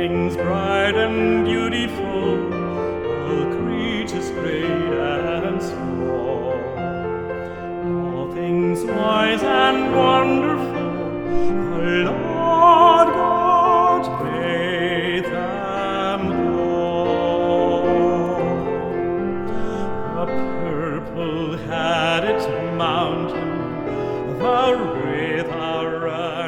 things bright and beautiful, all creatures great and small, all things wise and wonderful, the Lord God made them all. The purple had its mountain, the river